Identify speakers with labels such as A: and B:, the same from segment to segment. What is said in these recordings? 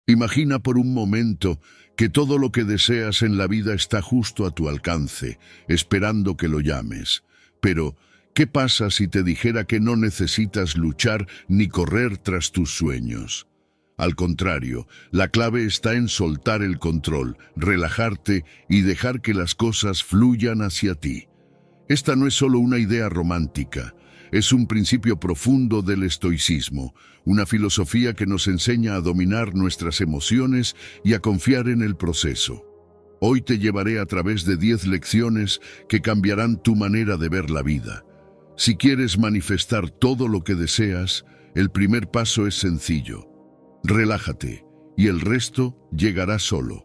A: Imagina por un momento que todo lo que deseas en la vida está justo a tu alcance, esperando que lo llames. Pero, ¿qué pasa si te dijera que no necesitas luchar ni correr tras tus sueños? Al contrario, la clave está en soltar el control, relajarte y dejar que las cosas fluyan hacia ti. Esta no es solo una idea romántica, es un principio profundo del estoicismo, una filosofía que nos enseña a dominar nuestras emociones y a confiar en el proceso. Hoy te llevaré a través de 10 lecciones que cambiarán tu manera de ver la vida. Si quieres manifestar todo lo que deseas, el primer paso es sencillo. Relájate, y el resto llegará solo.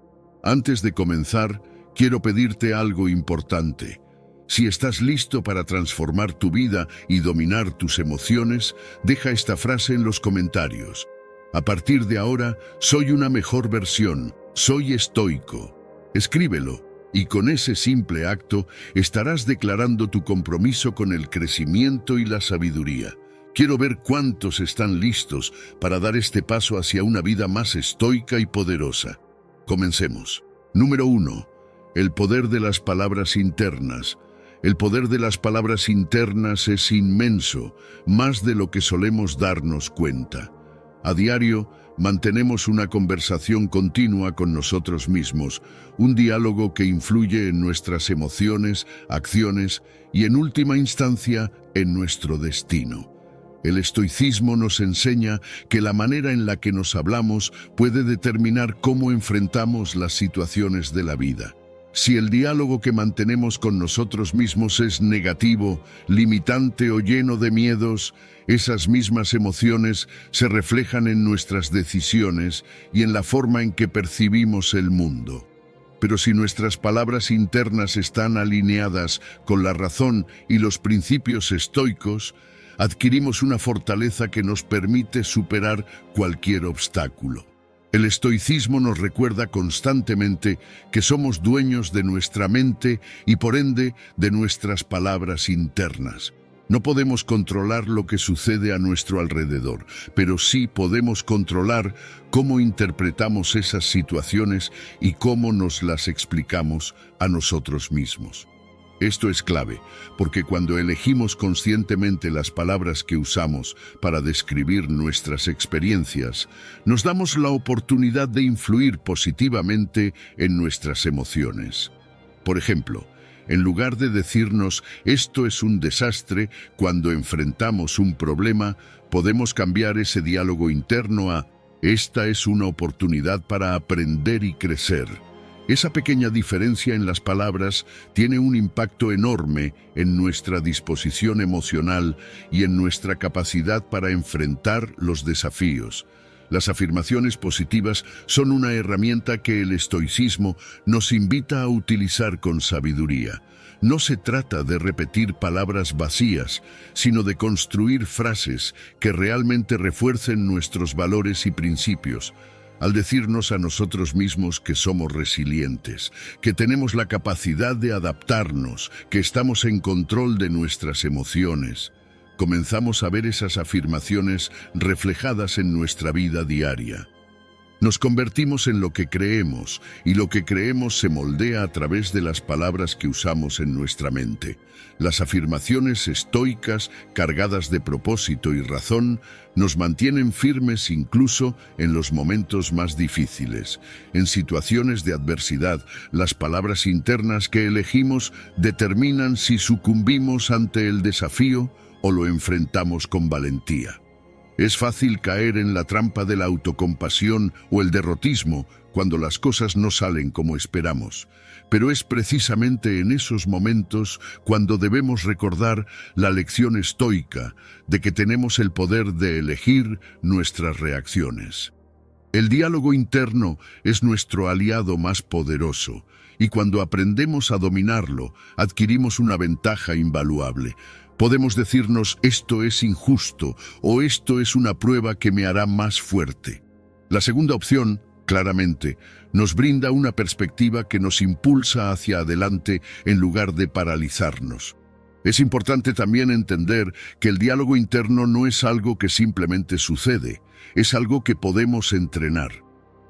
A: Antes de comenzar, quiero pedirte algo importante. Si estás listo para transformar tu vida y dominar tus emociones, deja esta frase en los comentarios. A partir de ahora, soy una mejor versión, soy estoico. Escríbelo, y con ese simple acto estarás declarando tu compromiso con el crecimiento y la sabiduría. Quiero ver cuántos están listos para dar este paso hacia una vida más estoica y poderosa. Comencemos. Número 1. El poder de las palabras internas. El poder de las palabras internas es inmenso, más de lo que solemos darnos cuenta. A diario, mantenemos una conversación continua con nosotros mismos, un diálogo que influye en nuestras emociones, acciones y, en última instancia, en nuestro destino. El estoicismo nos enseña que la manera en la que nos hablamos puede determinar cómo enfrentamos las situaciones de la vida. Si el diálogo que mantenemos con nosotros mismos es negativo, limitante o lleno de miedos, esas mismas emociones se reflejan en nuestras decisiones y en la forma en que percibimos el mundo. Pero si nuestras palabras internas están alineadas con la razón y los principios estoicos, adquirimos una fortaleza que nos permite superar cualquier obstáculo. El estoicismo nos recuerda constantemente que somos dueños de nuestra mente y por ende de nuestras palabras internas. No podemos controlar lo que sucede a nuestro alrededor, pero sí podemos controlar cómo interpretamos esas situaciones y cómo nos las explicamos a nosotros mismos. Esto es clave, porque cuando elegimos conscientemente las palabras que usamos para describir nuestras experiencias, nos damos la oportunidad de influir positivamente en nuestras emociones. Por ejemplo, en lugar de decirnos «esto es un desastre», cuando enfrentamos un problema, podemos cambiar ese diálogo interno a «esta es una oportunidad para aprender y crecer». Esa pequeña diferencia en las palabras tiene un impacto enorme en nuestra disposición emocional y en nuestra capacidad para enfrentar los desafíos. Las afirmaciones positivas son una herramienta que el estoicismo nos invita a utilizar con sabiduría. No se trata de repetir palabras vacías, sino de construir frases que realmente refuercen nuestros valores y principios. Al decirnos a nosotros mismos que somos resilientes, que tenemos la capacidad de adaptarnos, que estamos en control de nuestras emociones, comenzamos a ver esas afirmaciones reflejadas en nuestra vida diaria. Nos convertimos en lo que creemos, y lo que creemos se moldea a través de las palabras que usamos en nuestra mente. Las afirmaciones estoicas, cargadas de propósito y razón, nos mantienen firmes incluso en los momentos más difíciles. En situaciones de adversidad, las palabras internas que elegimos determinan si sucumbimos ante el desafío o lo enfrentamos con valentía. Es fácil caer en la trampa de la autocompasión o el derrotismo cuando las cosas no salen como esperamos. Pero es precisamente en esos momentos cuando debemos recordar la lección estoica de que tenemos el poder de elegir nuestras reacciones. El diálogo interno es nuestro aliado más poderoso, y cuando aprendemos a dominarlo, adquirimos una ventaja invaluable. Podemos decirnos «esto es injusto» o «esto es una prueba que me hará más fuerte». La segunda opción, claramente, nos brinda una perspectiva que nos impulsa hacia adelante en lugar de paralizarnos. Es importante también entender que el diálogo interno no es algo que simplemente sucede, es algo que podemos entrenar.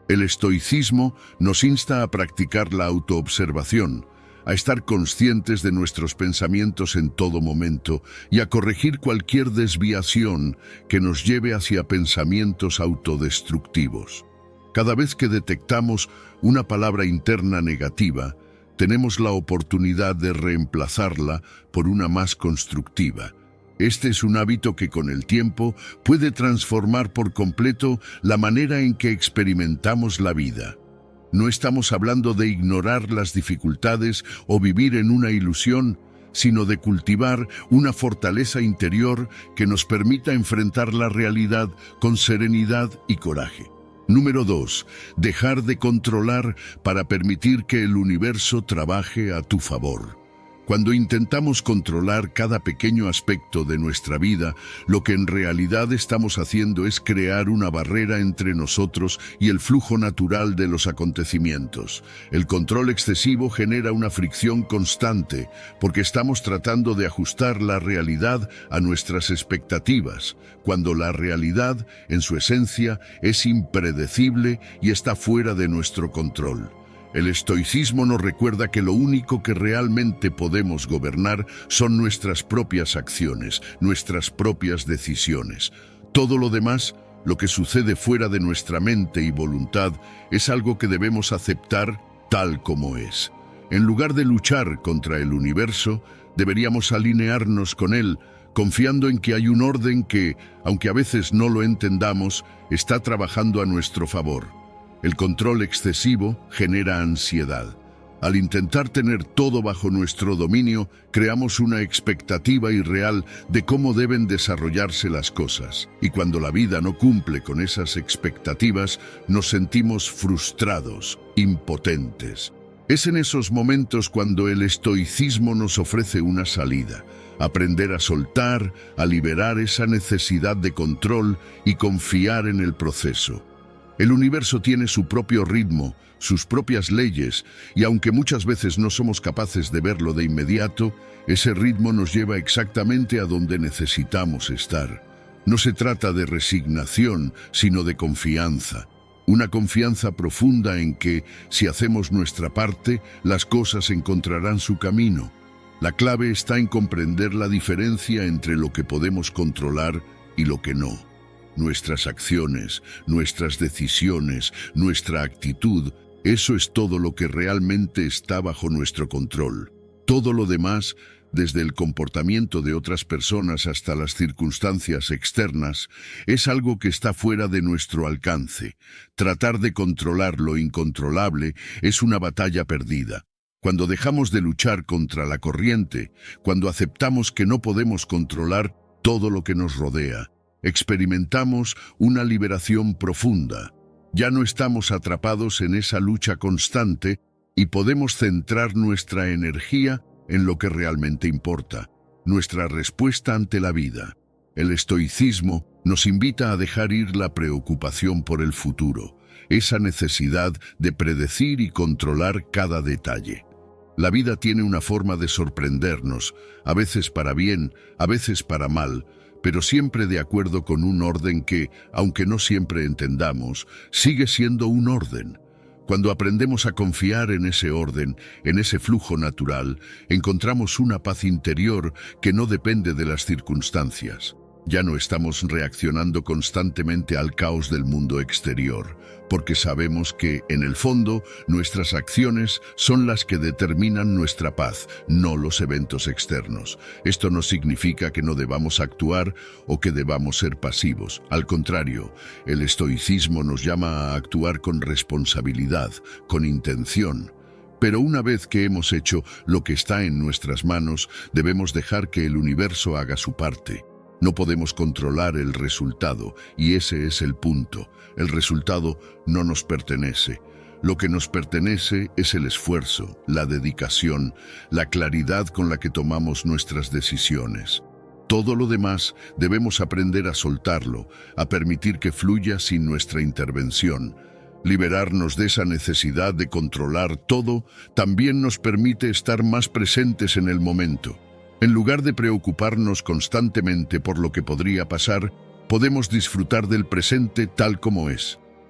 A: El estoicismo nos insta a practicar la autoobservación, a estar conscientes de nuestros pensamientos en todo momento y a corregir cualquier desviación que nos lleve hacia pensamientos autodestructivos. Cada vez que detectamos una palabra interna negativa, tenemos la oportunidad de reemplazarla por una más constructiva. Este es un hábito que con el tiempo puede transformar por completo la manera en que experimentamos la vida. No estamos hablando de ignorar las dificultades o vivir en una ilusión, sino de cultivar una fortaleza interior que nos permita enfrentar la realidad con serenidad y coraje. Número 2. Dejar de controlar para permitir que el universo trabaje a tu favor. Cuando intentamos controlar cada pequeño aspecto de nuestra vida, lo que en realidad estamos haciendo es crear una barrera entre nosotros y el flujo natural de los acontecimientos. El control excesivo genera una fricción constante, porque estamos tratando de ajustar la realidad a nuestras expectativas, cuando la realidad, en su esencia, es impredecible y está fuera de nuestro control. El estoicismo nos recuerda que lo único que realmente podemos gobernar son nuestras propias acciones, nuestras propias decisiones. Todo lo demás, lo que sucede fuera de nuestra mente y voluntad, es algo que debemos aceptar tal como es. En lugar de luchar contra el universo, deberíamos alinearnos con él, confiando en que hay un orden que, aunque a veces no lo entendamos, está trabajando a nuestro favor. El control excesivo genera ansiedad. Al intentar tener todo bajo nuestro dominio, creamos una expectativa irreal de cómo deben desarrollarse las cosas. Y cuando la vida no cumple con esas expectativas, nos sentimos frustrados, impotentes. Es en esos momentos cuando el estoicismo nos ofrece una salida. Aprender a soltar, a liberar esa necesidad de control y confiar en el proceso. El universo tiene su propio ritmo, sus propias leyes, y aunque muchas veces no somos capaces de verlo de inmediato, ese ritmo nos lleva exactamente a donde necesitamos estar. No se trata de resignación, sino de confianza. Una confianza profunda en que, si hacemos nuestra parte, las cosas encontrarán su camino. La clave está en comprender la diferencia entre lo que podemos controlar y lo que no. Nuestras acciones, nuestras decisiones, nuestra actitud, eso es todo lo que realmente está bajo nuestro control. Todo lo demás, desde el comportamiento de otras personas hasta las circunstancias externas, es algo que está fuera de nuestro alcance. Tratar de controlar lo incontrolable es una batalla perdida. Cuando dejamos de luchar contra la corriente, cuando aceptamos que no podemos controlar todo lo que nos rodea, experimentamos una liberación profunda. Ya no estamos atrapados en esa lucha constante y podemos centrar nuestra energía en lo que realmente importa, nuestra respuesta ante la vida. El estoicismo nos invita a dejar ir la preocupación por el futuro, esa necesidad de predecir y controlar cada detalle. La vida tiene una forma de sorprendernos, a veces para bien, a veces para mal, pero siempre de acuerdo con un orden que, aunque no siempre entendamos, sigue siendo un orden. Cuando aprendemos a confiar en ese orden, en ese flujo natural, encontramos una paz interior que no depende de las circunstancias. Ya no estamos reaccionando constantemente al caos del mundo exterior, porque sabemos que, en el fondo, nuestras acciones son las que determinan nuestra paz, no los eventos externos. Esto no significa que no debamos actuar o que debamos ser pasivos. Al contrario, el estoicismo nos llama a actuar con responsabilidad, con intención. Pero una vez que hemos hecho lo que está en nuestras manos, debemos dejar que el universo haga su parte. No podemos controlar el resultado, y ese es el punto. El resultado no nos pertenece. Lo que nos pertenece es el esfuerzo, la dedicación, la claridad con la que tomamos nuestras decisiones. Todo lo demás debemos aprender a soltarlo, a permitir que fluya sin nuestra intervención. Liberarnos de esa necesidad de controlar todo también nos permite estar más presentes en el momento. En lugar de preocuparnos constantemente por lo que podría pasar, podemos disfrutar del presente tal como es.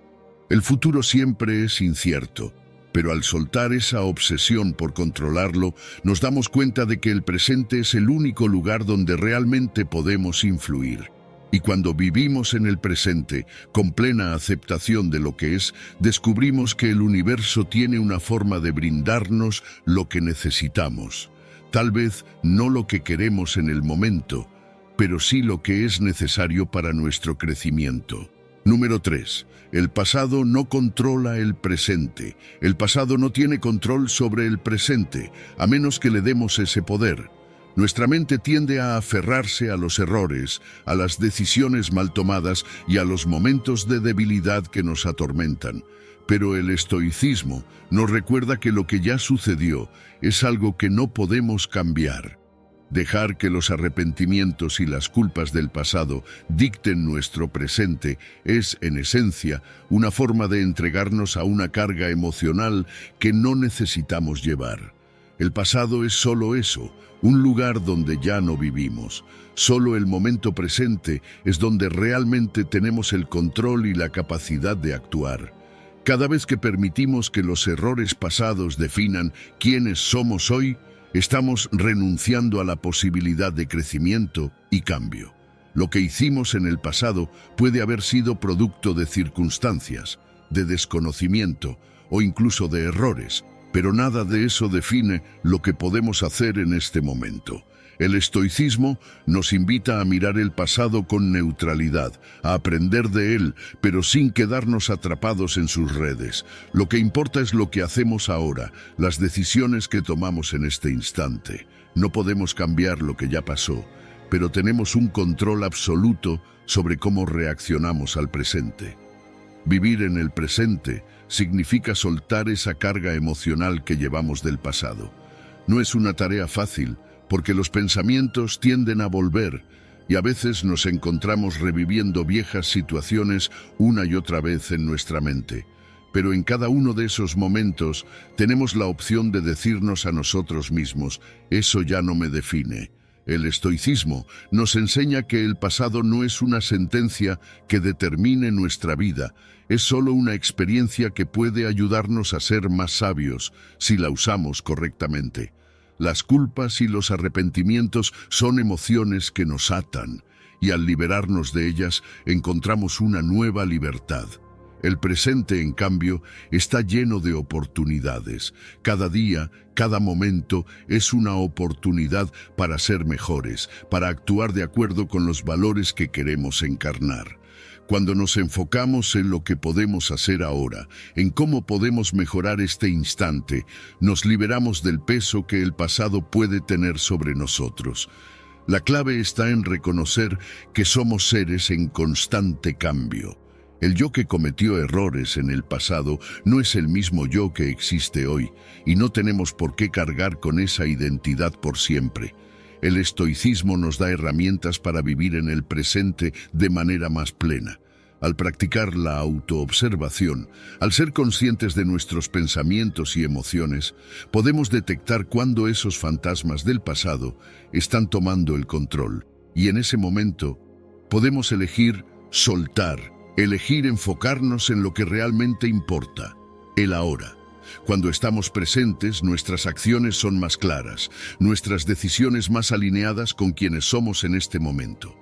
A: El futuro siempre es incierto, pero al soltar esa obsesión por controlarlo, nos damos cuenta de que el presente es el único lugar donde realmente podemos influir. Y cuando vivimos en el presente, con plena aceptación de lo que es, descubrimos que el universo tiene una forma de brindarnos lo que necesitamos. Tal vez no lo que queremos en el momento, pero sí lo que es necesario para nuestro crecimiento. Número 3. El pasado no controla el presente. El pasado no tiene control sobre el presente, a menos que le demos ese poder. Nuestra mente tiende a aferrarse a los errores, a las decisiones mal tomadas y a los momentos de debilidad que nos atormentan. Pero el estoicismo nos recuerda que lo que ya sucedió es algo que no podemos cambiar. Dejar que los arrepentimientos y las culpas del pasado dicten nuestro presente es, en esencia, una forma de entregarnos a una carga emocional que no necesitamos llevar. El pasado es solo eso, un lugar donde ya no vivimos. Solo el momento presente es donde realmente tenemos el control y la capacidad de actuar. Cada vez que permitimos que los errores pasados definan quiénes somos hoy, estamos renunciando a la posibilidad de crecimiento y cambio. Lo que hicimos en el pasado puede haber sido producto de circunstancias, de desconocimiento o incluso de errores, pero nada de eso define lo que podemos hacer en este momento. El estoicismo nos invita a mirar el pasado con neutralidad, a aprender de él, pero sin quedarnos atrapados en sus redes. Lo que importa es lo que hacemos ahora, las decisiones que tomamos en este instante. No podemos cambiar lo que ya pasó, pero tenemos un control absoluto sobre cómo reaccionamos al presente. Vivir en el presente significa soltar esa carga emocional que llevamos del pasado. No es una tarea fácil, porque los pensamientos tienden a volver y a veces nos encontramos reviviendo viejas situaciones una y otra vez en nuestra mente. Pero en cada uno de esos momentos tenemos la opción de decirnos a nosotros mismos, eso ya no me define. El estoicismo nos enseña que el pasado no es una sentencia que determine nuestra vida, es solo una experiencia que puede ayudarnos a ser más sabios si la usamos correctamente. Las culpas y los arrepentimientos son emociones que nos atan, y al liberarnos de ellas encontramos una nueva libertad. El presente, en cambio, está lleno de oportunidades. Cada día, cada momento es una oportunidad para ser mejores, para actuar de acuerdo con los valores que queremos encarnar. Cuando nos enfocamos en lo que podemos hacer ahora, en cómo podemos mejorar este instante, nos liberamos del peso que el pasado puede tener sobre nosotros. La clave está en reconocer que somos seres en constante cambio. El yo que cometió errores en el pasado no es el mismo yo que existe hoy, y no tenemos por qué cargar con esa identidad por siempre. El estoicismo nos da herramientas para vivir en el presente de manera más plena. Al practicar la autoobservación, al ser conscientes de nuestros pensamientos y emociones, podemos detectar cuándo esos fantasmas del pasado están tomando el control. Y en ese momento, podemos elegir soltar, elegir enfocarnos en lo que realmente importa, el ahora. Cuando estamos presentes, nuestras acciones son más claras, nuestras decisiones más alineadas con quienes somos en este momento.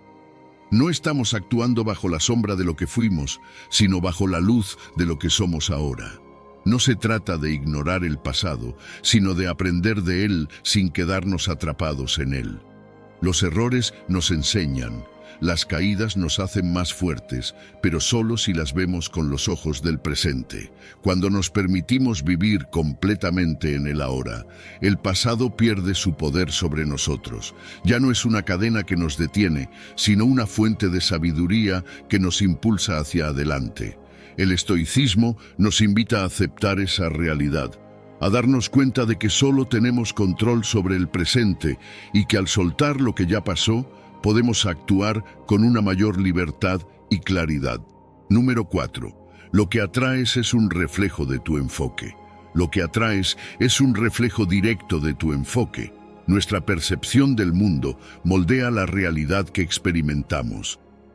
A: No estamos actuando bajo la sombra de lo que fuimos, sino bajo la luz de lo que somos ahora. No se trata de ignorar el pasado, sino de aprender de él sin quedarnos atrapados en él. Los errores nos enseñan, las caídas nos hacen más fuertes, pero solo si las vemos con los ojos del presente. Cuando nos permitimos vivir completamente en el ahora, el pasado pierde su poder sobre nosotros. Ya no es una cadena que nos detiene, sino una fuente de sabiduría que nos impulsa hacia adelante. El estoicismo nos invita a aceptar esa realidad, a darnos cuenta de que solo tenemos control sobre el presente y que al soltar lo que ya pasó, podemos actuar con una mayor libertad y claridad. Número 4. Lo que atraes es un reflejo de tu enfoque. Lo que atraes es un reflejo directo de tu enfoque. Nuestra percepción del mundo moldea la realidad que experimentamos.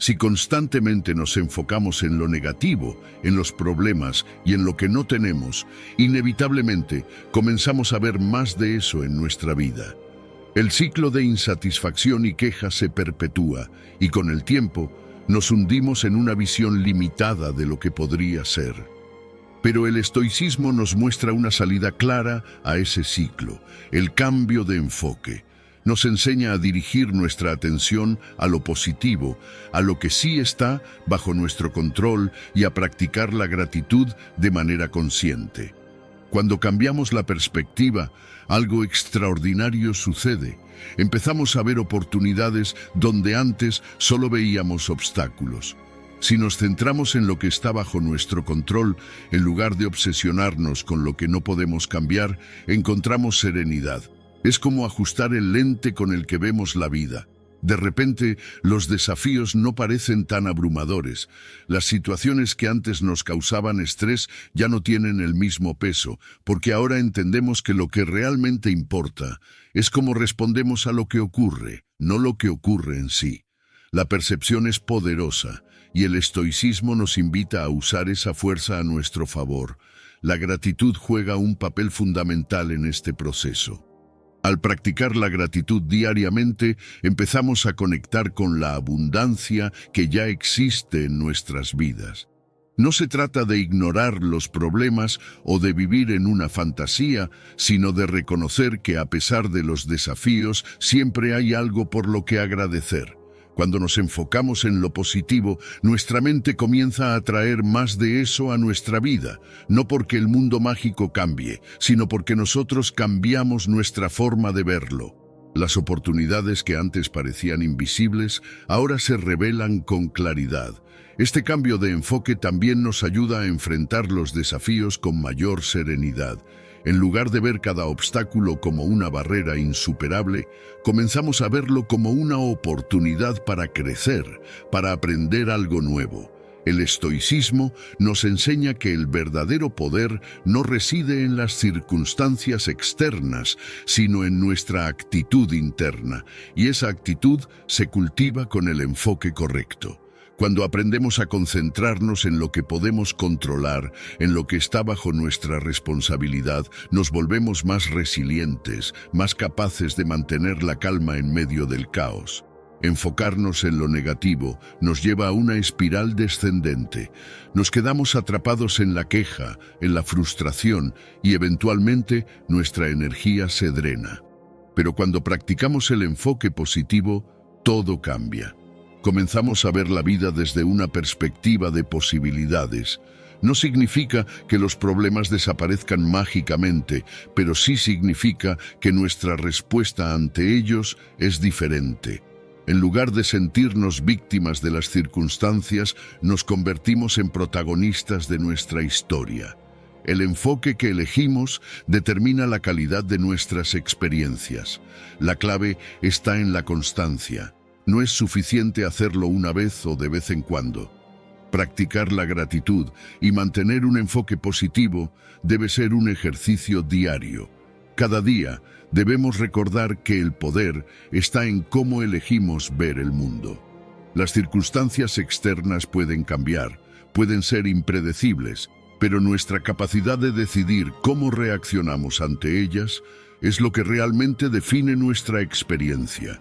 A: Si constantemente nos enfocamos en lo negativo, en los problemas y en lo que no tenemos, inevitablemente comenzamos a ver más de eso en nuestra vida. El ciclo de insatisfacción y queja se perpetúa y con el tiempo nos hundimos en una visión limitada de lo que podría ser. Pero el estoicismo nos muestra una salida clara a ese ciclo, el cambio de enfoque. Nos enseña a dirigir nuestra atención a lo positivo, a lo que sí está bajo nuestro control y a practicar la gratitud de manera consciente. Cuando cambiamos la perspectiva, algo extraordinario sucede. Empezamos a ver oportunidades donde antes solo veíamos obstáculos. Si nos centramos en lo que está bajo nuestro control, en lugar de obsesionarnos con lo que no podemos cambiar, encontramos serenidad. Es como ajustar el lente con el que vemos la vida. De repente, los desafíos no parecen tan abrumadores. Las situaciones que antes nos causaban estrés ya no tienen el mismo peso, porque ahora entendemos que lo que realmente importa es cómo respondemos a lo que ocurre, no lo que ocurre en sí. La percepción es poderosa, y el estoicismo nos invita a usar esa fuerza a nuestro favor. La gratitud juega un papel fundamental en este proceso. Al practicar la gratitud diariamente, empezamos a conectar con la abundancia que ya existe en nuestras vidas. No se trata de ignorar los problemas o de vivir en una fantasía, sino de reconocer que a pesar de los desafíos, siempre hay algo por lo que agradecer. Cuando nos enfocamos en lo positivo, nuestra mente comienza a atraer más de eso a nuestra vida, no porque el mundo mágico cambie, sino porque nosotros cambiamos nuestra forma de verlo. Las oportunidades que antes parecían invisibles, ahora se revelan con claridad. Este cambio de enfoque también nos ayuda a enfrentar los desafíos con mayor serenidad. En lugar de ver cada obstáculo como una barrera insuperable, comenzamos a verlo como una oportunidad para crecer, para aprender algo nuevo. El estoicismo nos enseña que el verdadero poder no reside en las circunstancias externas, sino en nuestra actitud interna, y esa actitud se cultiva con el enfoque correcto. Cuando aprendemos a concentrarnos en lo que podemos controlar, en lo que está bajo nuestra responsabilidad, nos volvemos más resilientes, más capaces de mantener la calma en medio del caos. Enfocarnos en lo negativo nos lleva a una espiral descendente. Nos quedamos atrapados en la queja, en la frustración y eventualmente nuestra energía se drena. Pero cuando practicamos el enfoque positivo, todo cambia. Comenzamos a ver la vida desde una perspectiva de posibilidades. No significa que los problemas desaparezcan mágicamente, pero sí significa que nuestra respuesta ante ellos es diferente. En lugar de sentirnos víctimas de las circunstancias, nos convertimos en protagonistas de nuestra historia. El enfoque que elegimos determina la calidad de nuestras experiencias. La clave está en la constancia. No es suficiente hacerlo una vez o de vez en cuando. Practicar la gratitud y mantener un enfoque positivo debe ser un ejercicio diario. Cada día debemos recordar que el poder está en cómo elegimos ver el mundo. Las circunstancias externas pueden cambiar, pueden ser impredecibles, pero nuestra capacidad de decidir cómo reaccionamos ante ellas es lo que realmente define nuestra experiencia.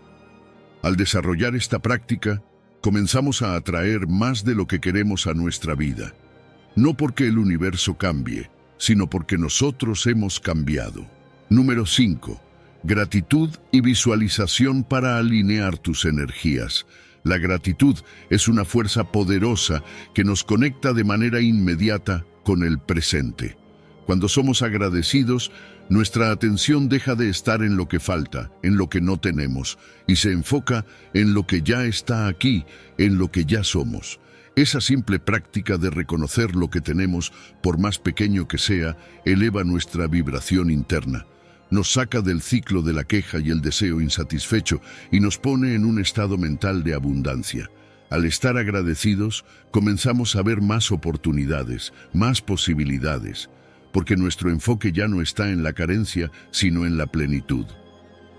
A: Al desarrollar esta práctica, comenzamos a atraer más de lo que queremos a nuestra vida. No porque el universo cambie, sino porque nosotros hemos cambiado. Número 5. Gratitud y visualización para alinear tus energías. La gratitud es una fuerza poderosa que nos conecta de manera inmediata con el presente. Cuando somos agradecidos, nuestra atención deja de estar en lo que falta, en lo que no tenemos, y se enfoca en lo que ya está aquí, en lo que ya somos. Esa simple práctica de reconocer lo que tenemos, por más pequeño que sea, eleva nuestra vibración interna. Nos saca del ciclo de la queja y el deseo insatisfecho y nos pone en un estado mental de abundancia. Al estar agradecidos, comenzamos a ver más oportunidades, más posibilidades, porque nuestro enfoque ya no está en la carencia, sino en la plenitud.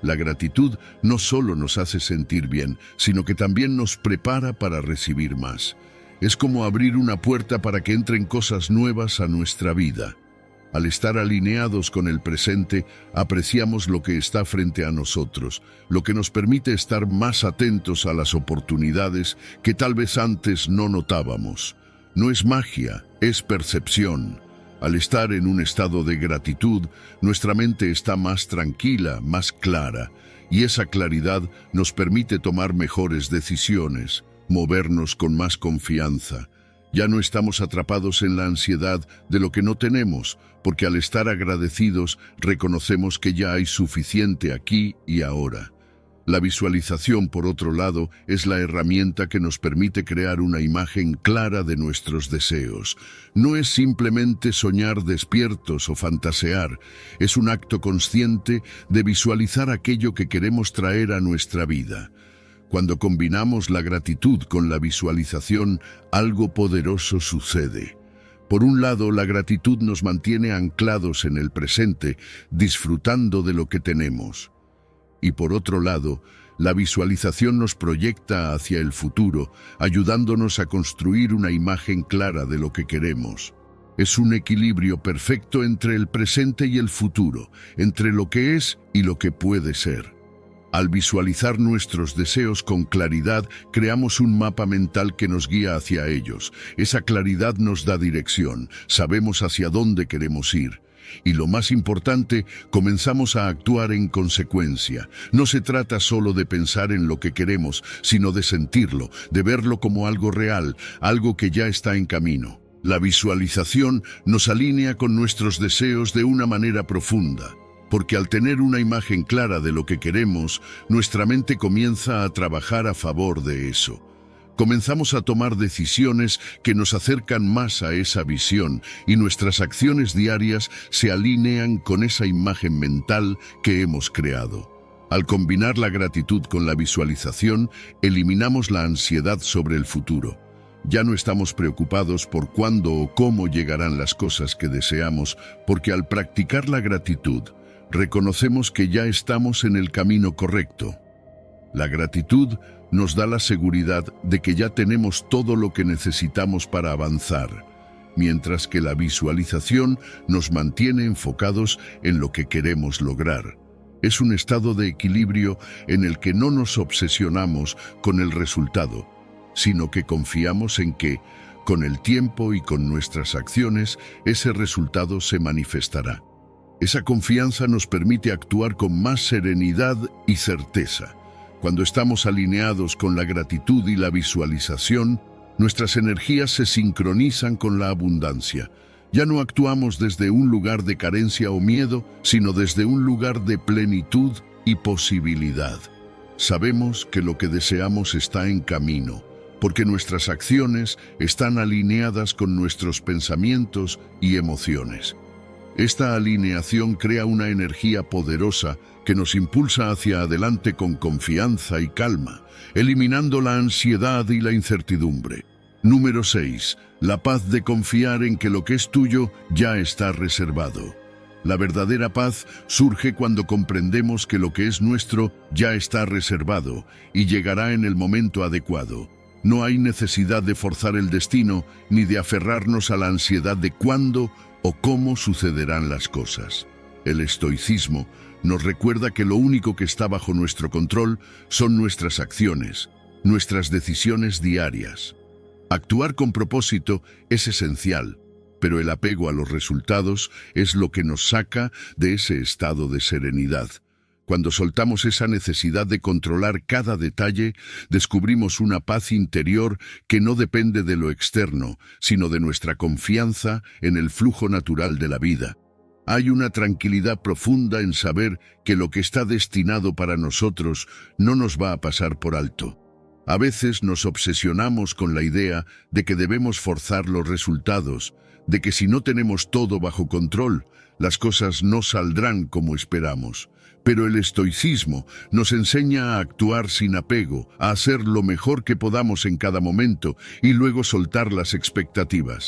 A: La gratitud no solo nos hace sentir bien, sino que también nos prepara para recibir más. Es como abrir una puerta para que entren cosas nuevas a nuestra vida. Al estar alineados con el presente, apreciamos lo que está frente a nosotros, lo que nos permite estar más atentos a las oportunidades que tal vez antes no notábamos. No es magia, es percepción. Al estar en un estado de gratitud, nuestra mente está más tranquila, más clara, y esa claridad nos permite tomar mejores decisiones, movernos con más confianza. Ya no estamos atrapados en la ansiedad de lo que no tenemos, porque al estar agradecidos reconocemos que ya hay suficiente aquí y ahora. La visualización, por otro lado, es la herramienta que nos permite crear una imagen clara de nuestros deseos. No es simplemente soñar despiertos o fantasear, es un acto consciente de visualizar aquello que queremos traer a nuestra vida. Cuando combinamos la gratitud con la visualización, algo poderoso sucede. Por un lado, la gratitud nos mantiene anclados en el presente, disfrutando de lo que tenemos. Y por otro lado, la visualización nos proyecta hacia el futuro, ayudándonos a construir una imagen clara de lo que queremos. Es un equilibrio perfecto entre el presente y el futuro, entre lo que es y lo que puede ser. Al visualizar nuestros deseos con claridad, creamos un mapa mental que nos guía hacia ellos. Esa claridad nos da dirección, sabemos hacia dónde queremos ir. Y lo más importante, comenzamos a actuar en consecuencia. No se trata solo de pensar en lo que queremos, sino de sentirlo, de verlo como algo real, algo que ya está en camino. La visualización nos alinea con nuestros deseos de una manera profunda. Porque al tener una imagen clara de lo que queremos, nuestra mente comienza a trabajar a favor de eso. Comenzamos a tomar decisiones que nos acercan más a esa visión y nuestras acciones diarias se alinean con esa imagen mental que hemos creado. Al combinar la gratitud con la visualización, eliminamos la ansiedad sobre el futuro. Ya no estamos preocupados por cuándo o cómo llegarán las cosas que deseamos, porque al practicar la gratitud, reconocemos que ya estamos en el camino correcto. La gratitud nos da la seguridad de que ya tenemos todo lo que necesitamos para avanzar, mientras que la visualización nos mantiene enfocados en lo que queremos lograr. Es un estado de equilibrio en el que no nos obsesionamos con el resultado, sino que confiamos en que, con el tiempo y con nuestras acciones, ese resultado se manifestará. Esa confianza nos permite actuar con más serenidad y certeza. Cuando estamos alineados con la gratitud y la visualización, nuestras energías se sincronizan con la abundancia. Ya no actuamos desde un lugar de carencia o miedo, sino desde un lugar de plenitud y posibilidad. Sabemos que lo que deseamos está en camino, porque nuestras acciones están alineadas con nuestros pensamientos y emociones. Esta alineación crea una energía poderosa que nos impulsa hacia adelante con confianza y calma, eliminando la ansiedad y la incertidumbre. Número 6. La paz de confiar en que lo que es tuyo ya está reservado. La verdadera paz surge cuando comprendemos que lo que es nuestro ya está reservado y llegará en el momento adecuado. No hay necesidad de forzar el destino ni de aferrarnos a la ansiedad de cuándo o cómo sucederán las cosas. El estoicismo nos recuerda que lo único que está bajo nuestro control son nuestras acciones, nuestras decisiones diarias. Actuar con propósito es esencial, pero el apego a los resultados es lo que nos saca de ese estado de serenidad. Cuando soltamos esa necesidad de controlar cada detalle, descubrimos una paz interior que no depende de lo externo, sino de nuestra confianza en el flujo natural de la vida. Hay una tranquilidad profunda en saber que lo que está destinado para nosotros no nos va a pasar por alto. A veces nos obsesionamos con la idea de que debemos forzar los resultados, de que si no tenemos todo bajo control, las cosas no saldrán como esperamos. Pero el estoicismo nos enseña a actuar sin apego, a hacer lo mejor que podamos en cada momento y luego soltar las expectativas.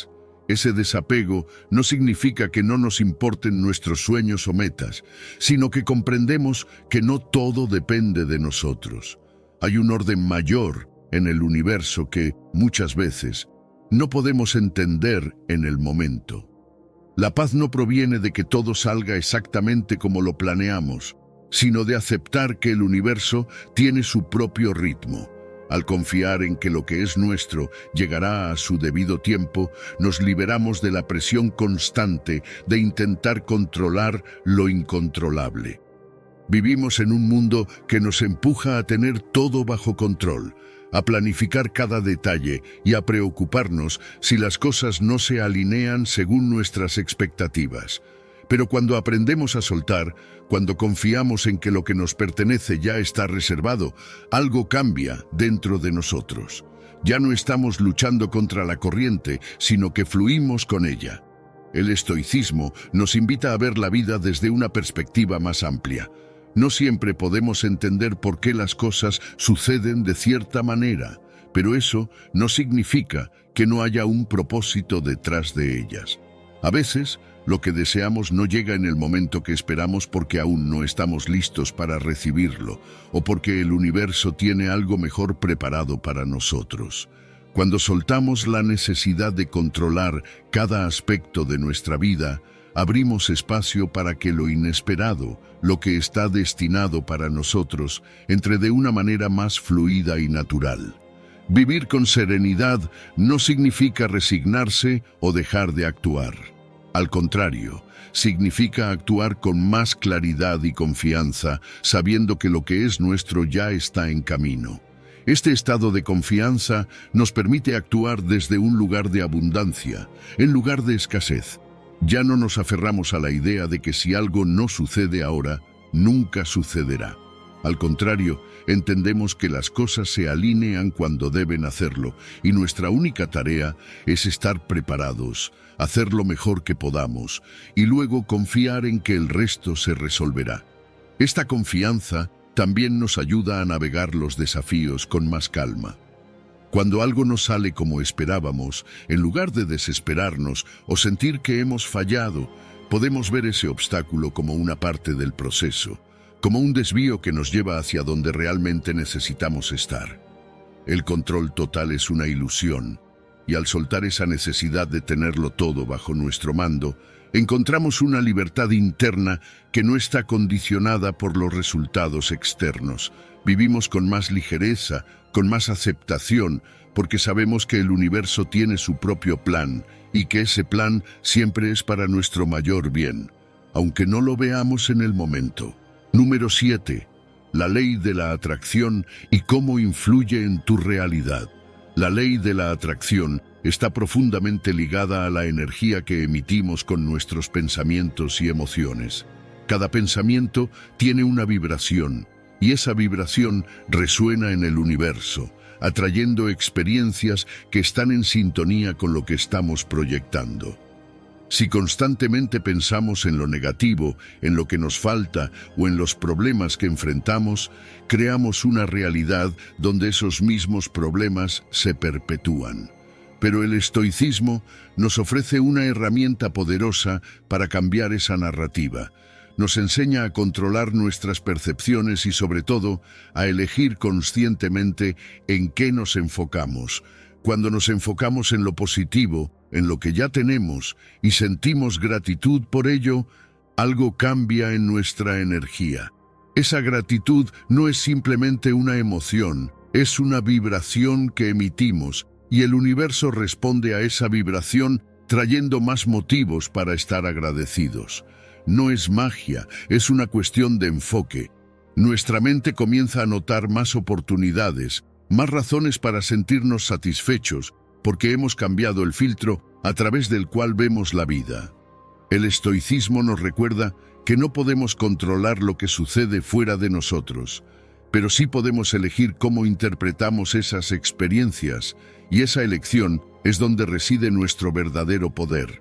A: Ese desapego no significa que no nos importen nuestros sueños o metas, sino que comprendemos que no todo depende de nosotros. Hay un orden mayor en el universo que, muchas veces, no podemos entender en el momento. La paz no proviene de que todo salga exactamente como lo planeamos, sino de aceptar que el universo tiene su propio ritmo. Al confiar en que lo que es nuestro llegará a su debido tiempo, nos liberamos de la presión constante de intentar controlar lo incontrolable. Vivimos en un mundo que nos empuja a tener todo bajo control, a planificar cada detalle y a preocuparnos si las cosas no se alinean según nuestras expectativas. Pero cuando aprendemos a soltar, cuando confiamos en que lo que nos pertenece ya está reservado, algo cambia dentro de nosotros. Ya no estamos luchando contra la corriente, sino que fluimos con ella. El estoicismo nos invita a ver la vida desde una perspectiva más amplia. No siempre podemos entender por qué las cosas suceden de cierta manera, pero eso no significa que no haya un propósito detrás de ellas. A veces, lo que deseamos no llega en el momento que esperamos porque aún no estamos listos para recibirlo, o porque el universo tiene algo mejor preparado para nosotros. Cuando soltamos la necesidad de controlar cada aspecto de nuestra vida, abrimos espacio para que lo inesperado, lo que está destinado para nosotros, entre de una manera más fluida y natural. Vivir con serenidad no significa resignarse o dejar de actuar. Al contrario, significa actuar con más claridad y confianza, sabiendo que lo que es nuestro ya está en camino. Este estado de confianza nos permite actuar desde un lugar de abundancia, en lugar de escasez. Ya no nos aferramos a la idea de que si algo no sucede ahora, nunca sucederá. Al contrario, entendemos que las cosas se alinean cuando deben hacerlo, y nuestra única tarea es estar preparados, hacer lo mejor que podamos, y luego confiar en que el resto se resolverá. Esta confianza también nos ayuda a navegar los desafíos con más calma. Cuando algo no sale como esperábamos, en lugar de desesperarnos o sentir que hemos fallado, podemos ver ese obstáculo como una parte del proceso, como un desvío que nos lleva hacia donde realmente necesitamos estar. El control total es una ilusión, y al soltar esa necesidad de tenerlo todo bajo nuestro mando, encontramos una libertad interna que no está condicionada por los resultados externos. Vivimos con más ligereza, con más aceptación, porque sabemos que el universo tiene su propio plan y que ese plan siempre es para nuestro mayor bien, aunque no lo veamos en el momento. Número 7. La ley de la atracción y cómo influye en tu realidad. La ley de la atracción está profundamente ligada a la energía que emitimos con nuestros pensamientos y emociones. Cada pensamiento tiene una vibración, y esa vibración resuena en el universo, atrayendo experiencias que están en sintonía con lo que estamos proyectando. Si constantemente pensamos en lo negativo, en lo que nos falta o en los problemas que enfrentamos, creamos una realidad donde esos mismos problemas se perpetúan. Pero el estoicismo nos ofrece una herramienta poderosa para cambiar esa narrativa. Nos enseña a controlar nuestras percepciones y, sobre todo, a elegir conscientemente en qué nos enfocamos. Cuando nos enfocamos en lo positivo, en lo que ya tenemos, y sentimos gratitud por ello, algo cambia en nuestra energía. Esa gratitud no es simplemente una emoción, es una vibración que emitimos, y el universo responde a esa vibración trayendo más motivos para estar agradecidos. No es magia, es una cuestión de enfoque. Nuestra mente comienza a notar más oportunidades, más razones para sentirnos satisfechos, porque hemos cambiado el filtro a través del cual vemos la vida. El estoicismo nos recuerda que no podemos controlar lo que sucede fuera de nosotros, pero sí podemos elegir cómo interpretamos esas experiencias, y esa elección es donde reside nuestro verdadero poder.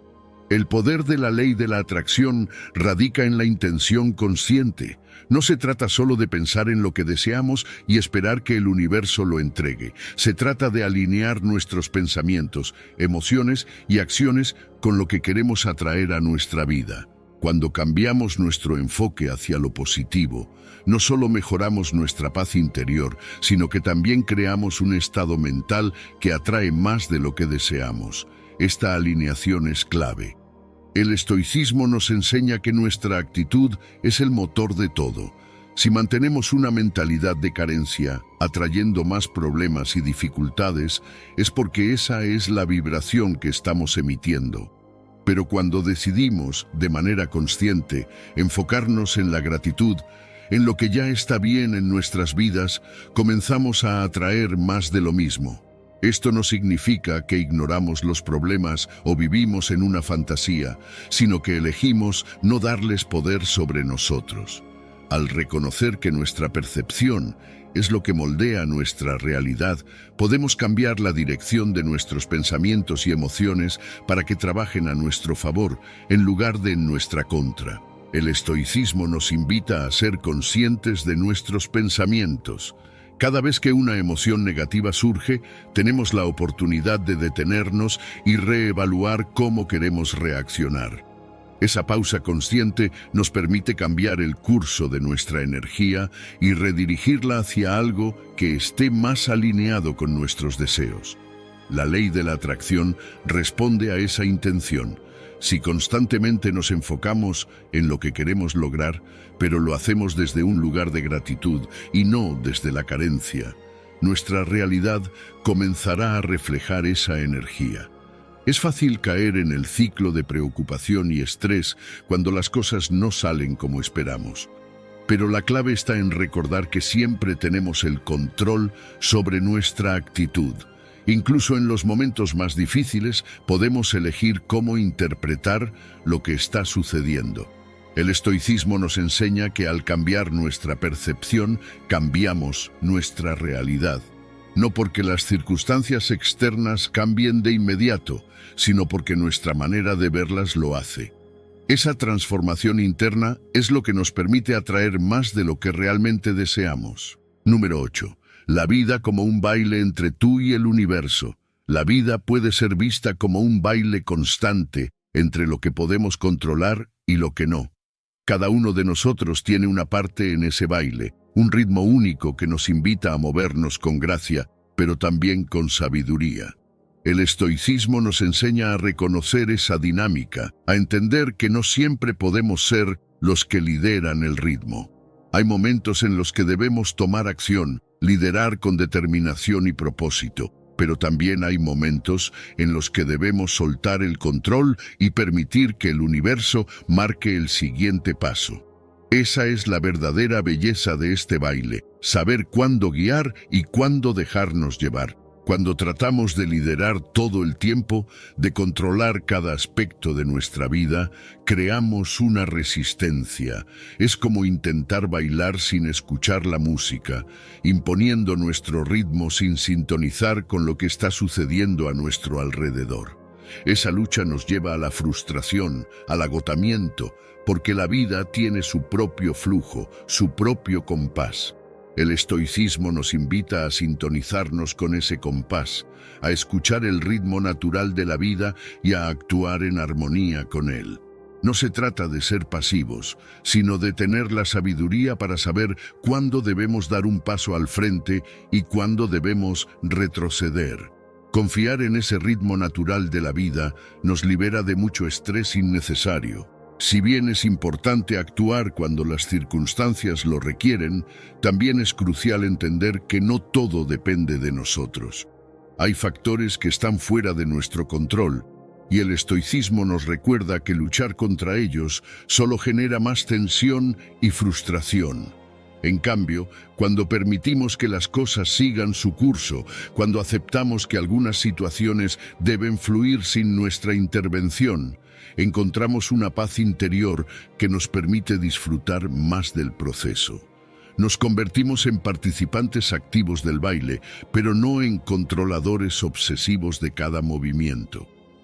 A: El poder de la ley de la atracción radica en la intención consciente. No se trata solo de pensar en lo que deseamos y esperar que el universo lo entregue. Se trata de alinear nuestros pensamientos, emociones y acciones con lo que queremos atraer a nuestra vida. Cuando cambiamos nuestro enfoque hacia lo positivo, no solo mejoramos nuestra paz interior, sino que también creamos un estado mental que atrae más de lo que deseamos. Esta alineación es clave. El estoicismo nos enseña que nuestra actitud es el motor de todo. Si mantenemos una mentalidad de carencia, atrayendo más problemas y dificultades, es porque esa es la vibración que estamos emitiendo. Pero cuando decidimos, de manera consciente, enfocarnos en la gratitud, en lo que ya está bien en nuestras vidas, comenzamos a atraer más de lo mismo. Esto no significa que ignoramos los problemas o vivimos en una fantasía, sino que elegimos no darles poder sobre nosotros. Al reconocer que nuestra percepción es lo que moldea nuestra realidad, podemos cambiar la dirección de nuestros pensamientos y emociones para que trabajen a nuestro favor, en lugar de en nuestra contra. El estoicismo nos invita a ser conscientes de nuestros pensamientos. Cada vez que una emoción negativa surge, tenemos la oportunidad de detenernos y reevaluar cómo queremos reaccionar. Esa pausa consciente nos permite cambiar el curso de nuestra energía y redirigirla hacia algo que esté más alineado con nuestros deseos. La ley de la atracción responde a esa intención. Si constantemente nos enfocamos en lo que queremos lograr, pero lo hacemos desde un lugar de gratitud y no desde la carencia, nuestra realidad comenzará a reflejar esa energía. Es fácil caer en el ciclo de preocupación y estrés cuando las cosas no salen como esperamos. Pero la clave está en recordar que siempre tenemos el control sobre nuestra actitud. Incluso en los momentos más difíciles podemos elegir cómo interpretar lo que está sucediendo. El estoicismo nos enseña que al cambiar nuestra percepción, cambiamos nuestra realidad. No porque las circunstancias externas cambien de inmediato, sino porque nuestra manera de verlas lo hace. Esa transformación interna es lo que nos permite atraer más de lo que realmente deseamos. Número 8. La vida como un baile entre tú y el universo. La vida puede ser vista como un baile constante entre lo que podemos controlar y lo que no. Cada uno de nosotros tiene una parte en ese baile, un ritmo único que nos invita a movernos con gracia, pero también con sabiduría. El estoicismo nos enseña a reconocer esa dinámica, a entender que no siempre podemos ser los que lideran el ritmo. Hay momentos en los que debemos tomar acción, liderar con determinación y propósito, pero también hay momentos en los que debemos soltar el control y permitir que el universo marque el siguiente paso. Esa es la verdadera belleza de este baile, saber cuándo guiar y cuándo dejarnos llevar. Cuando tratamos de liderar todo el tiempo, de controlar cada aspecto de nuestra vida, creamos una resistencia. Es como intentar bailar sin escuchar la música, imponiendo nuestro ritmo sin sintonizar con lo que está sucediendo a nuestro alrededor. Esa lucha nos lleva a la frustración, al agotamiento, porque la vida tiene su propio flujo, su propio compás. El estoicismo nos invita a sintonizarnos con ese compás, a escuchar el ritmo natural de la vida y a actuar en armonía con él. No se trata de ser pasivos, sino de tener la sabiduría para saber cuándo debemos dar un paso al frente y cuándo debemos retroceder. Confiar en ese ritmo natural de la vida nos libera de mucho estrés innecesario. Si bien es importante actuar cuando las circunstancias lo requieren, también es crucial entender que no todo depende de nosotros. Hay factores que están fuera de nuestro control, y el estoicismo nos recuerda que luchar contra ellos solo genera más tensión y frustración. En cambio, cuando permitimos que las cosas sigan su curso, cuando aceptamos que algunas situaciones deben fluir sin nuestra intervención, encontramos una paz interior que nos permite disfrutar más del proceso. Nos convertimos en participantes activos del baile, pero no en controladores obsesivos de cada movimiento.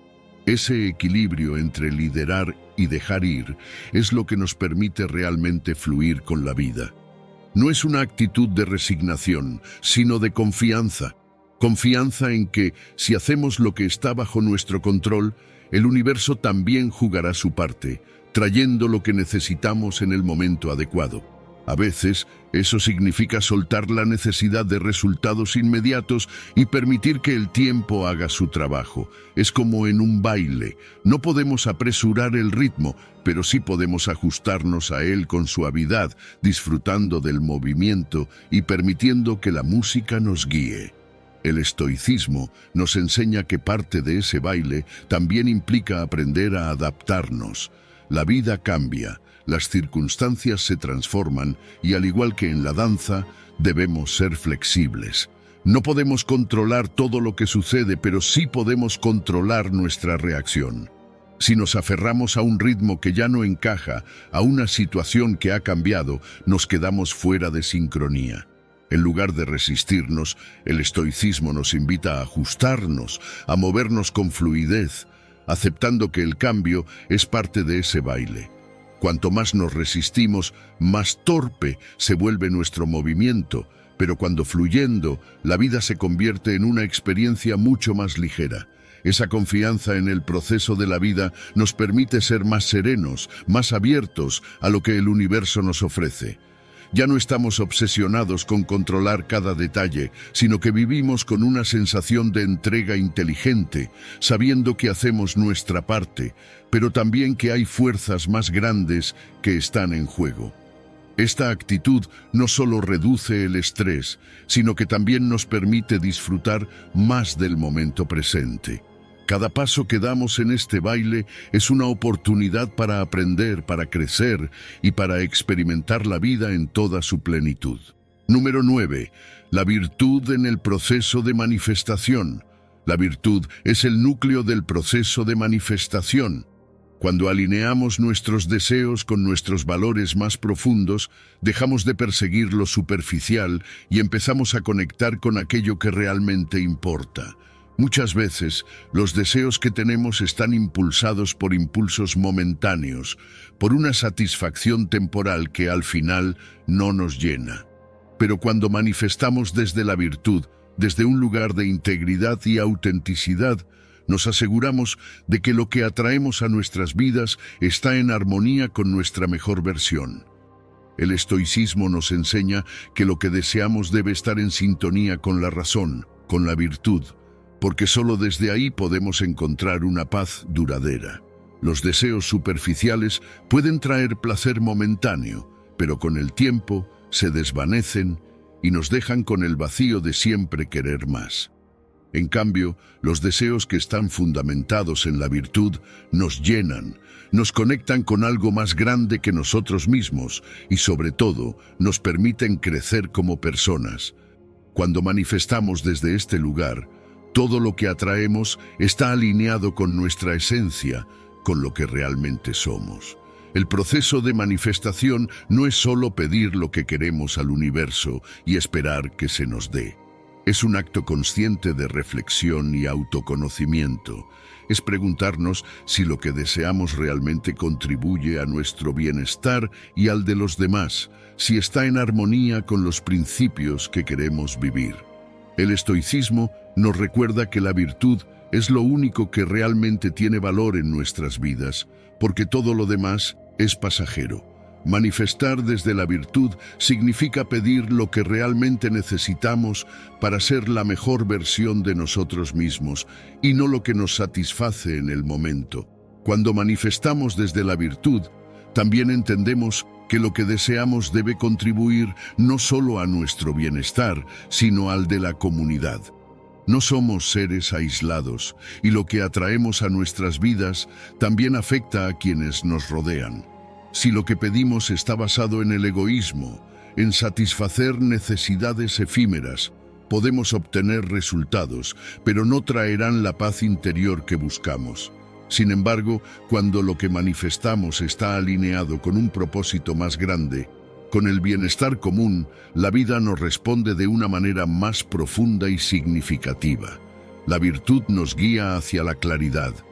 A: Ese equilibrio entre liderar y dejar ir es lo que nos permite realmente fluir con la vida. No es una actitud de resignación, sino de confianza. Confianza en que, si hacemos lo que está bajo nuestro control, el universo también jugará su parte, trayendo lo que necesitamos en el momento adecuado. A veces, eso significa soltar la necesidad de resultados inmediatos y permitir que el tiempo haga su trabajo. Es como en un baile. No podemos apresurar el ritmo, pero sí podemos ajustarnos a él con suavidad, disfrutando del movimiento y permitiendo que la música nos guíe. El estoicismo nos enseña que parte de ese baile también implica aprender a adaptarnos. La vida cambia, las circunstancias se transforman y, al igual que en la danza, debemos ser flexibles. No podemos controlar todo lo que sucede, pero sí podemos controlar nuestra reacción. Si nos aferramos a un ritmo que ya no encaja, a una situación que ha cambiado, nos quedamos fuera de sincronía. En lugar de resistirnos, el estoicismo nos invita a ajustarnos, a movernos con fluidez, aceptando que el cambio es parte de ese baile. Cuanto más nos resistimos, más torpe se vuelve nuestro movimiento, pero cuando fluyendo, la vida se convierte en una experiencia mucho más ligera. Esa confianza en el proceso de la vida nos permite ser más serenos, más abiertos a lo que el universo nos ofrece. Ya no estamos obsesionados con controlar cada detalle, sino que vivimos con una sensación de entrega inteligente, sabiendo que hacemos nuestra parte, pero también que hay fuerzas más grandes que están en juego. Esta actitud no solo reduce el estrés, sino que también nos permite disfrutar más del momento presente. Cada paso que damos en este baile es una oportunidad para aprender, para crecer y para experimentar la vida en toda su plenitud. Número 9. La virtud en el proceso de manifestación. La virtud es el núcleo del proceso de manifestación. Cuando alineamos nuestros deseos con nuestros valores más profundos, dejamos de perseguir lo superficial y empezamos a conectar con aquello que realmente importa. Muchas veces, los deseos que tenemos están impulsados por impulsos momentáneos, por una satisfacción temporal que al final no nos llena. Pero cuando manifestamos desde la virtud, desde un lugar de integridad y autenticidad, nos aseguramos de que lo que atraemos a nuestras vidas está en armonía con nuestra mejor versión. El estoicismo nos enseña que lo que deseamos debe estar en sintonía con la razón, con la virtud, porque solo desde ahí podemos encontrar una paz duradera. Los deseos superficiales pueden traer placer momentáneo, pero con el tiempo se desvanecen y nos dejan con el vacío de siempre querer más. En cambio, los deseos que están fundamentados en la virtud nos llenan, nos conectan con algo más grande que nosotros mismos y, sobre todo, nos permiten crecer como personas. Cuando manifestamos desde este lugar, todo lo que atraemos está alineado con nuestra esencia, con lo que realmente somos. El proceso de manifestación no es solo pedir lo que queremos al universo y esperar que se nos dé. Es un acto consciente de reflexión y autoconocimiento. Es preguntarnos si lo que deseamos realmente contribuye a nuestro bienestar y al de los demás, si está en armonía con los principios que queremos vivir. El estoicismo nos recuerda que la virtud es lo único que realmente tiene valor en nuestras vidas, porque todo lo demás es pasajero. Manifestar desde la virtud significa pedir lo que realmente necesitamos para ser la mejor versión de nosotros mismos y no lo que nos satisface en el momento. Cuando manifestamos desde la virtud, también entendemos que lo que deseamos debe contribuir no solo a nuestro bienestar, sino al de la comunidad. No somos seres aislados, y lo que atraemos a nuestras vidas también afecta a quienes nos rodean. Si lo que pedimos está basado en el egoísmo, en satisfacer necesidades efímeras, podemos obtener resultados, pero no traerán la paz interior que buscamos. Sin embargo, cuando lo que manifestamos está alineado con un propósito más grande, con el bienestar común, la vida nos responde de una manera más profunda y significativa. La virtud nos guía hacia la claridad,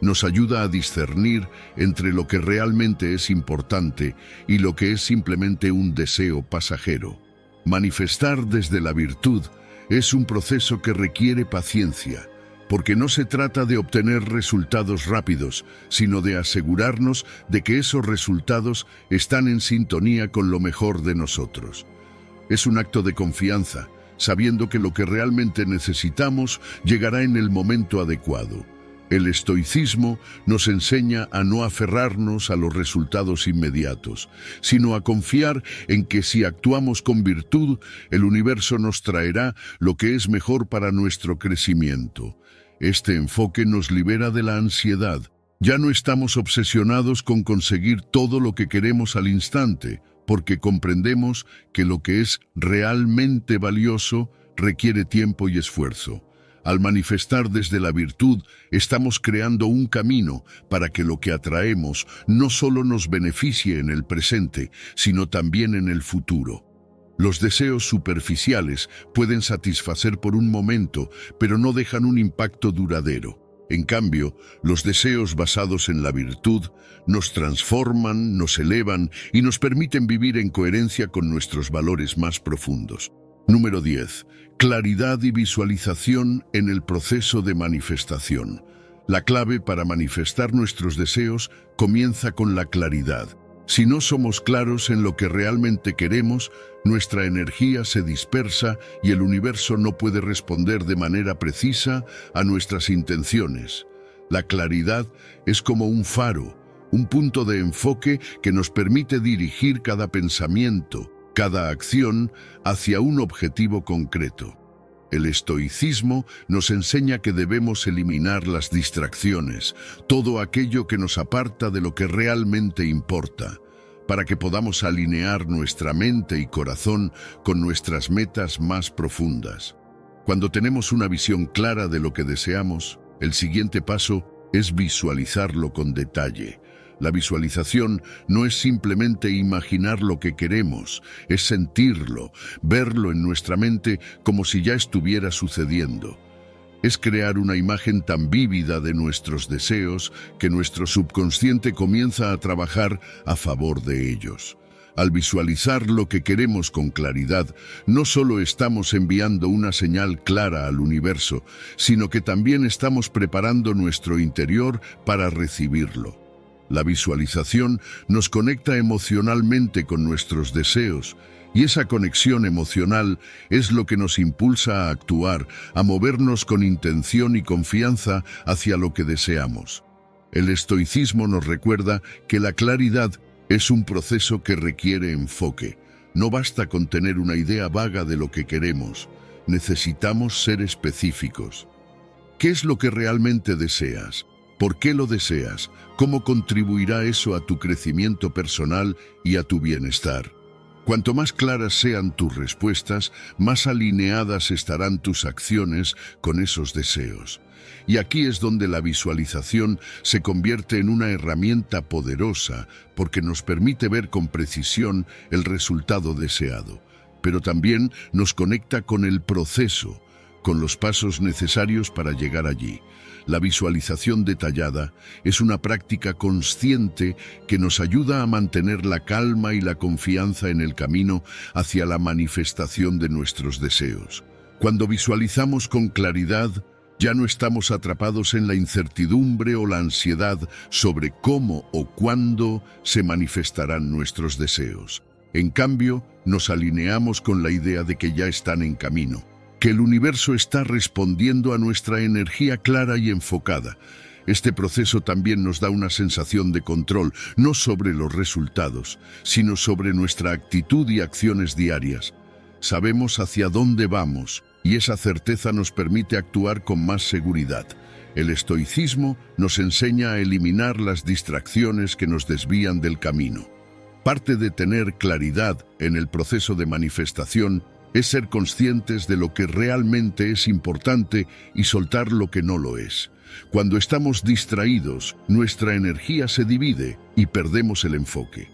A: nos ayuda a discernir entre lo que realmente es importante y lo que es simplemente un deseo pasajero. Manifestar desde la virtud es un proceso que requiere paciencia, porque no se trata de obtener resultados rápidos, sino de asegurarnos de que esos resultados están en sintonía con lo mejor de nosotros. Es un acto de confianza, sabiendo que lo que realmente necesitamos llegará en el momento adecuado. El estoicismo nos enseña a no aferrarnos a los resultados inmediatos, sino a confiar en que si actuamos con virtud, el universo nos traerá lo que es mejor para nuestro crecimiento. Este enfoque nos libera de la ansiedad. Ya no estamos obsesionados con conseguir todo lo que queremos al instante, porque comprendemos que lo que es realmente valioso requiere tiempo y esfuerzo. Al manifestar desde la virtud, estamos creando un camino para que lo que atraemos no solo nos beneficie en el presente, sino también en el futuro. Los deseos superficiales pueden satisfacer por un momento, pero no dejan un impacto duradero. En cambio, los deseos basados en la virtud nos transforman, nos elevan y nos permiten vivir en coherencia con nuestros valores más profundos. Número 10. Claridad y visualización en el proceso de manifestación. La clave para manifestar nuestros deseos comienza con la claridad. Si no somos claros en lo que realmente queremos, nuestra energía se dispersa y el universo no puede responder de manera precisa a nuestras intenciones. La claridad es como un faro, un punto de enfoque que nos permite dirigir cada pensamiento, cada acción hacia un objetivo concreto. El estoicismo nos enseña que debemos eliminar las distracciones, todo aquello que nos aparta de lo que realmente importa, para que podamos alinear nuestra mente y corazón con nuestras metas más profundas. Cuando tenemos una visión clara de lo que deseamos, el siguiente paso es visualizarlo con detalle. La visualización no es simplemente imaginar lo que queremos, es sentirlo, verlo en nuestra mente como si ya estuviera sucediendo. Es crear una imagen tan vívida de nuestros deseos que nuestro subconsciente comienza a trabajar a favor de ellos. Al visualizar lo que queremos con claridad, no solo estamos enviando una señal clara al universo, sino que también estamos preparando nuestro interior para recibirlo. La visualización nos conecta emocionalmente con nuestros deseos, y esa conexión emocional es lo que nos impulsa a actuar, a movernos con intención y confianza hacia lo que deseamos. El estoicismo nos recuerda que la claridad es un proceso que requiere enfoque. No basta con tener una idea vaga de lo que queremos, necesitamos ser específicos. ¿Qué es lo que realmente deseas? ¿Por qué lo deseas? ¿Cómo contribuirá eso a tu crecimiento personal y a tu bienestar? Cuanto más claras sean tus respuestas, más alineadas estarán tus acciones con esos deseos. Y aquí es donde la visualización se convierte en una herramienta poderosa, porque nos permite ver con precisión el resultado deseado, pero también nos conecta con el proceso, con los pasos necesarios para llegar allí. La visualización detallada es una práctica consciente que nos ayuda a mantener la calma y la confianza en el camino hacia la manifestación de nuestros deseos. Cuando visualizamos con claridad, ya no estamos atrapados en la incertidumbre o la ansiedad sobre cómo o cuándo se manifestarán nuestros deseos. En cambio, nos alineamos con la idea de que ya están en camino, que el universo está respondiendo a nuestra energía clara y enfocada. Este proceso también nos da una sensación de control, no sobre los resultados, sino sobre nuestra actitud y acciones diarias. Sabemos hacia dónde vamos, y esa certeza nos permite actuar con más seguridad. El estoicismo nos enseña a eliminar las distracciones que nos desvían del camino. Parte de tener claridad en el proceso de manifestación es ser conscientes de lo que realmente es importante y soltar lo que no lo es. Cuando estamos distraídos, nuestra energía se divide y perdemos el enfoque.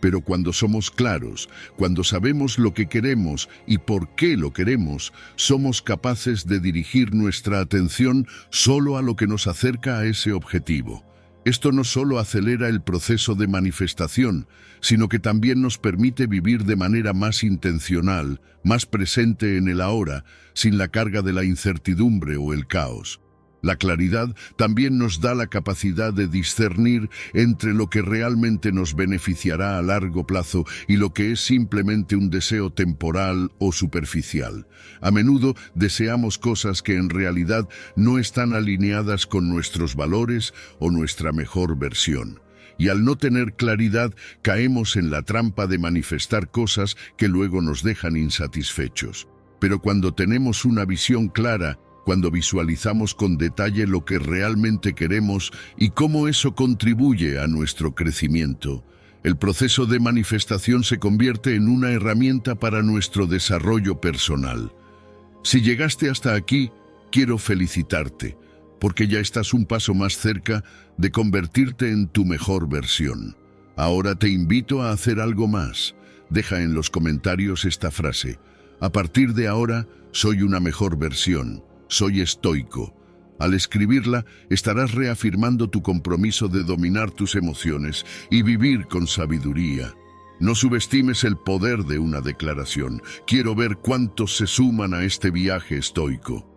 A: Pero cuando somos claros, cuando sabemos lo que queremos y por qué lo queremos, somos capaces de dirigir nuestra atención solo a lo que nos acerca a ese objetivo. Esto no solo acelera el proceso de manifestación, sino que también nos permite vivir de manera más intencional, más presente en el ahora, sin la carga de la incertidumbre o el caos. La claridad también nos da la capacidad de discernir entre lo que realmente nos beneficiará a largo plazo y lo que es simplemente un deseo temporal o superficial. A menudo deseamos cosas que en realidad no están alineadas con nuestros valores o nuestra mejor versión. Y al no tener claridad, caemos en la trampa de manifestar cosas que luego nos dejan insatisfechos. Pero cuando tenemos una visión clara, cuando visualizamos con detalle lo que realmente queremos y cómo eso contribuye a nuestro crecimiento, el proceso de manifestación se convierte en una herramienta para nuestro desarrollo personal. Si llegaste hasta aquí, quiero felicitarte, porque ya estás un paso más cerca de convertirte en tu mejor versión. Ahora te invito a hacer algo más. Deja en los comentarios esta frase: a partir de ahora, soy una mejor versión. Soy estoico. Al escribirla, estarás reafirmando tu compromiso de dominar tus emociones y vivir con sabiduría. No subestimes el poder de una declaración. Quiero ver cuántos se suman a este viaje estoico.